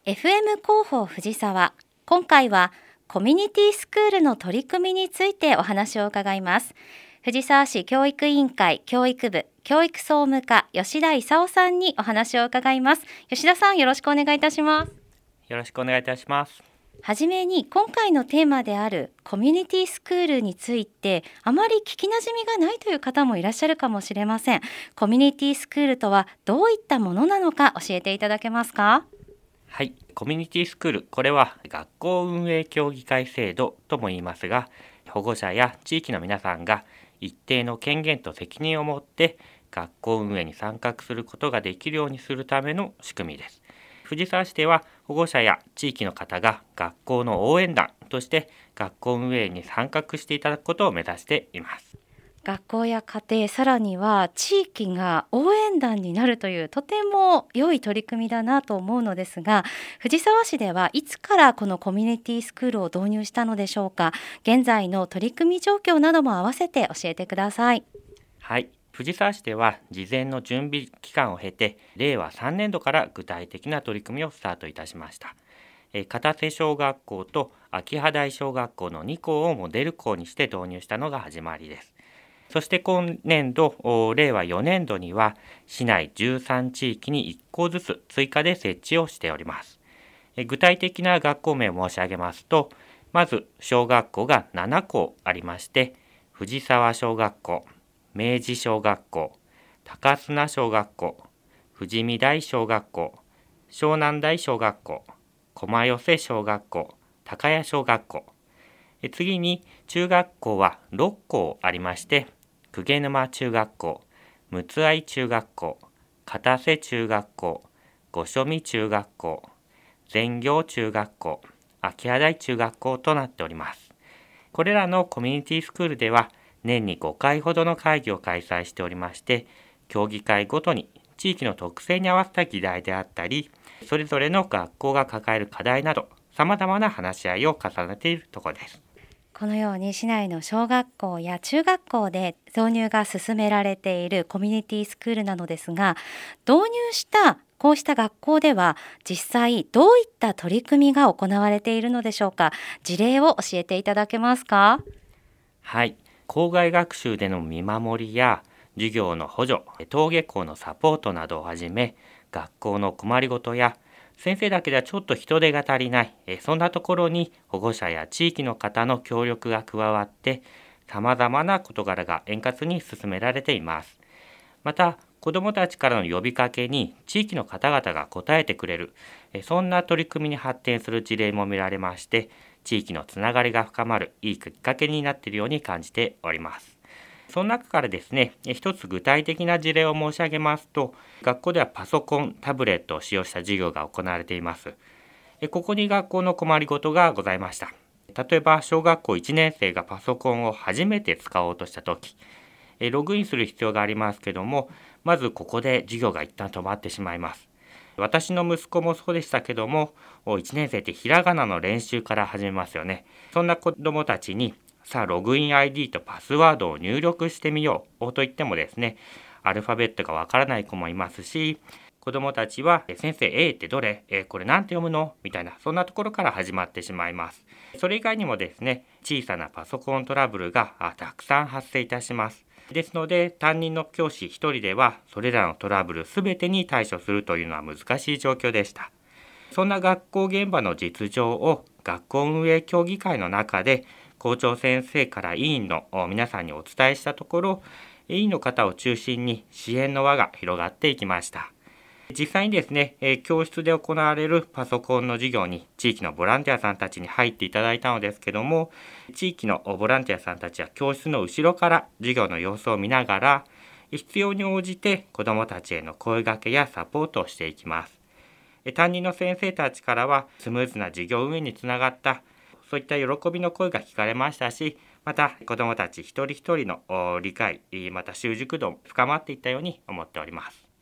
FM 広報藤沢。今回はコミュニティスクールの取り組みについてお話を伺います。藤沢市教育委員会教育部教育総務課吉田勲さんにお話を伺います。吉田さん、よろしくお願いいたします。 よろしくお願いいたします。 はじめに今回のテーマであるコミュニティスクールについてあまり聞きなじみがないという方もいらっしゃるかもしれません。コミュニティスクールとはどういったものなのか教えていただけますか？ はい、コミュニティスクール、これは学校運営協議会制度とも言いますが、保護者や地域の皆さんが一定の権限と責任を持って学校運営に参画することができるようにするための仕組みです。藤沢市では保護者や地域の方が学校の応援団として学校運営に参画していただくことを目指しています。 学校や家庭、さらには地域が応援団になるというとても良い取り組みだなと思うのですが、藤沢市ではいつからこのコミュニティスクールを導入したのでしょうか？現在の取り組み状況なども合わせて教えてください。 はい、藤沢市では事前の準備期間を経て令和3年度から具体的な取り組みをスタートいたしました。片瀬小学校と秋葉台小学校の2校をモデル校にして導入したのが始まりです。そして今年度、令和4年度には市内13地域に1校ずつ追加で設置をしております。具体的な学校名を申し上げますと、まず小学校が7校ありまして、藤沢小学校、明治小学校、高砂小学校、富士見台小学校、湘南台小学校、駒寄小学校、高谷小学校。次に中学校は6校ありまして、鵠沼中学校、六愛中学校、片瀬中学校、五所見中学校、全行中学校、秋葉台中学校となっております。これらのコミュニティスクールでは年に5回ほどの会議を開催しておりまして、協議会ごとに地域の特性に合わせた議題であったり、それぞれの学校が抱える課題など、さまざまな話し合いを重ねているところです。 このように市内の小学校や中学校で導入が進められているコミュニティスクールなのですが、導入したこうした学校では実際どういった取り組みが行われているのでしょうか？事例を教えていただけますか？ はい、校外学習での見守りや授業の補助、登下校のサポートなどをはじめ、学校の困りごとや先生だけではちょっと人手が足りない、そんなところに保護者や地域の方の協力が加わって、さまざまな事柄が円滑に進められています。また、子どもたちからの呼びかけに地域の方々が応えてくれる、そんな取り組みに発展する事例も見られまして、地域のつながりが深まるいいきっかけになっているように感じております。その中からですね、一つ具体的な事例を申し上げますと、学校ではパソコン、タブレットを使用した授業が行われています。ここに学校の困りごとがございました。例えば、小学校1年生がパソコンを初めて使おうとしたとき、ログインする必要がありますけども、まずここで授業が一旦止まってしまいます。私の息子もそうでしたけども、1年生ってひらがなの練習から始めますよね。そんな子どもたちに、さあログイン ID とパスワードを入力してみようと言ってもですね、アルファベットがわからない子もいますし、子どもたちは先生 A ってどれ、これなんて読むのみたいな、そんなところから始まってしまいます。それ以外にもですね、小さなパソコントラブルがたくさん発生いたします。ですので、担任の教師1人ではそれらのトラブルすべてに対処するというのは難しい状況でした。そんな学校現場の実情を学校運営協議会の中で校長先生から委員の皆さんにお伝えしたところ、委員の方を中心に支援の輪が広がっていきました。実際にですね、教室で行われるパソコンの授業に地域のボランティアさんたちに入っていただいたのですけども、地域のボランティアさんたちは教室の後ろから授業の様子を見ながら、必要に応じて子どもたちへの声掛けやサポートをしていきます。担任の先生たちからはスムーズな授業運営につながった、そういった喜びの声が聞かれましたし、また子どもたち一人一人の理解、また習熟度も深まっていったように思っております。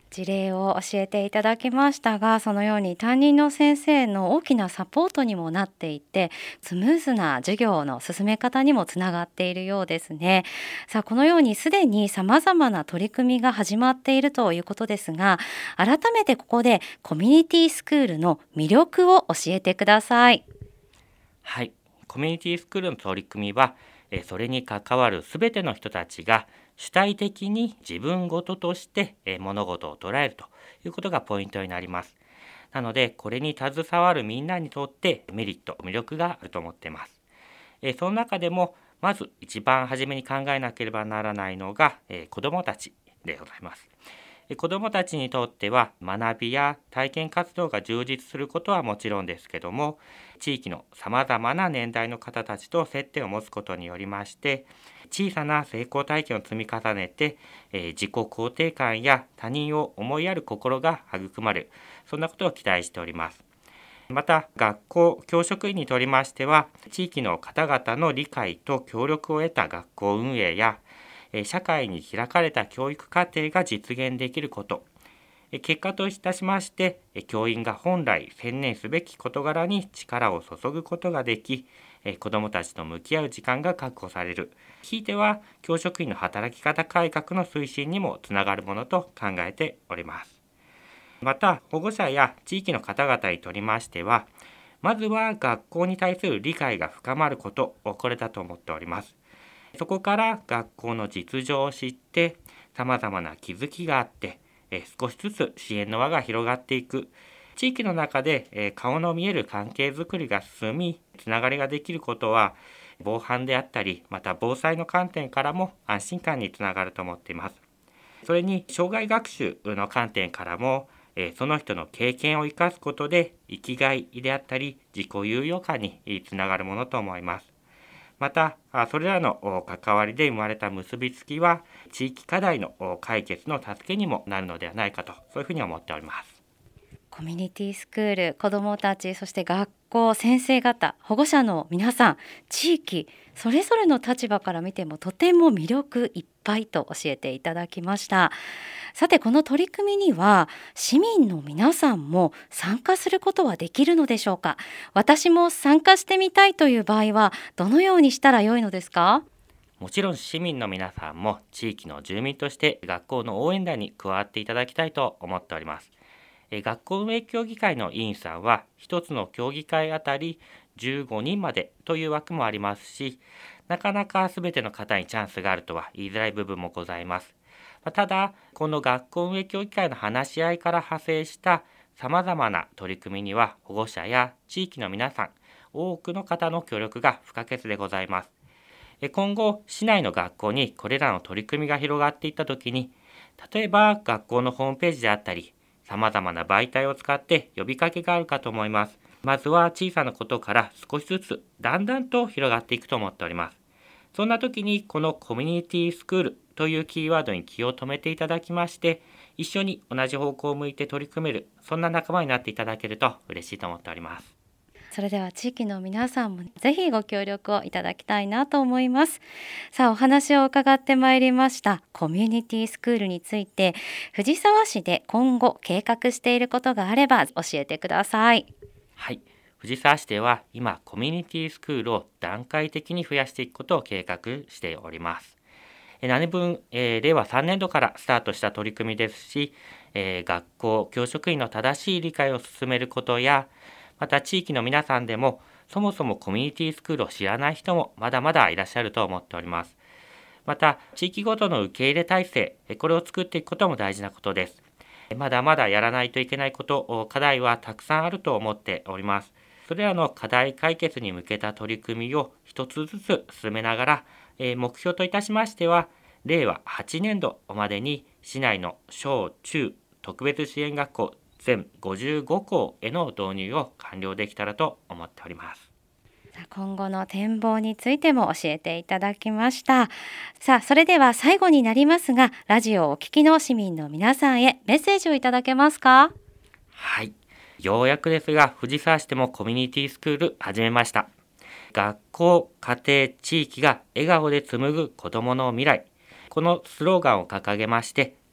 事例を教えていただきましたが、そのように担任の先生の大きなサポートにもなっていて、スムーズな授業の進め方にもつながっているようですね。さあ、このようにすでに様々な取り組みが始まっているということですが、改めてここでコミュニティスクールの魅力を教えてください。 はい、コミュニティスクールの取り組みは、それに関わるすべての人たちが主体的に自分ごととして物事を捉えるということがポイントになります。なので、これに携わるみんなにとってメリット、魅力があると思っています。その中でも、まず一番初めに考えなければならないのが、子どもたちでございます。子どもたちにとっては学びや体験活動が充実することはもちろんですけども、地域のさまざまな年代の方たちと接点を持つことによりまして、小さな成功体験を積み重ねて、自己肯定感や他人を思いやる心が育まれる、そんなことを期待しております。また、学校教職員にとりましては、地域の方々の理解と協力を得た学校運営や、社会に開かれた教育課程が実現できること、結果といたしまして、教員が本来専念すべき事柄に力を注ぐことができ、子どもたちと向き合う時間が確保される。ひいては、教職員の働き方改革の推進にもつながるものと考えております。また、保護者や地域の方々にとりましては、まずは学校に対する理解が深まること、これだと思っております。そこから学校の実情を知って、様々な気づきがあって、少しずつ支援の輪が広がっていく。地域の中で、顔の見える関係づくりが進み、つながりができることは、防犯であったり、また防災の観点からも安心感につながると思っています。それに、障害学習の観点からも、その人の経験を生かすことで生きがいであったり自己有用感につながるものと思います。また、それらの関わりで生まれた結びつきは地域課題の解決の助けにもなるのではないかと、そういうふうに思っております。 コミュニティスクール、子どもたち、そして学校、先生方、保護者の皆さん、地域それぞれの立場から見てもとても魅力いっぱいと教えていただきました。さて、この取り組みには市民の皆さんも参加することはできるのでしょうか。私も参加してみたいという場合はどのようにしたらよいのですか？ もちろん市民の皆さんも地域の住民として学校の応援団に加わっていただきたいと思っております。学校運営協議会の委員さんは一つの協議会あたり15人までという枠もありますし、なかなか全ての方にチャンスがあるとは言いづらい部分もございます。ただ、この学校運営協議会の話し合いから派生した様々な取り組みには保護者や地域の皆さん、多くの方の協力が不可欠でございます。今後、市内の学校にこれらの取り組みが広がっていったときに、例えば学校のホームページであったり、様々な媒体を使って呼びかけがあるかと思います。まずは小さなことから少しずつだんだんと広がっていくと思っております。そんな時にこのコミュニティスクールというキーワードに気を留めていただきまして、一緒に同じ方向を向いて取り組める、そんな仲間になっていただけると嬉しいと思っております。 それでは地域の皆さんもぜひご協力をいただきたいなと思います。さあ、お話を伺ってまいりましたコミュニティスクールについて、藤沢市で今後計画していることがあれば教えてください。 はい、藤沢市では今コミュニティスクールを段階的に増やしていくことを計画しております。何分、令和3年度からスタートした取り組みですし、学校教職員の正しい理解を進めることや、また地域の皆さんでもそもそもコミュニティスクールを知らない人もまだまだいらっしゃると思っております。また地域ごとの受け入れ体制、これを作っていくことも大事なことです。まだまだやらないといけないこと、課題はたくさんあると思っております。それらの課題解決に向けた取り組みを一つずつ進めながら、目標といたしましては、令和8年度までに市内の小中特別支援学校全55校への導入を完了できたらと思っております。 今後の展望についても教えていただきました。さあ、それでは最後になりますが、ラジオをお聞きの市民の皆さんへメッセージをいただけますか？ はい、ようやくですが藤沢市でもコミュニティスクール始めました。学校、家庭、地域が笑顔で紡ぐ子どもの未来、このスローガンを掲げまして、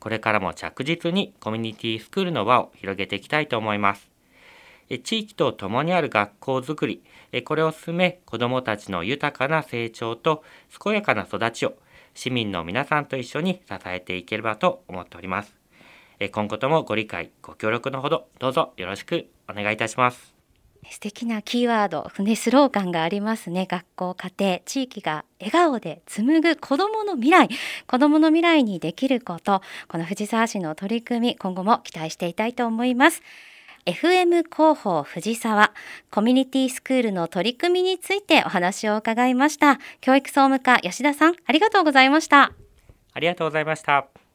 これからも着実にコミュニティスクールの輪を広げていきたいと思います。地域と共にある学校づくり、これを進め、子どもたちの豊かな成長と健やかな育ちを市民の皆さんと一緒に支えていければと思っております。今後ともご理解、ご協力のほどどうぞよろしくお願いいたします。 素敵なキーワード、スローガンがありますね。学校、家庭、地域が笑顔で紡ぐ子どもの未来、子どもの未来にできること、この藤沢市の取り組み、今後も期待していたいと思います。FM 広報藤沢コミュニティスクールの取り組みについてお話を伺いました。教育総務課吉田さん、ありがとうございました。 ありがとうございました。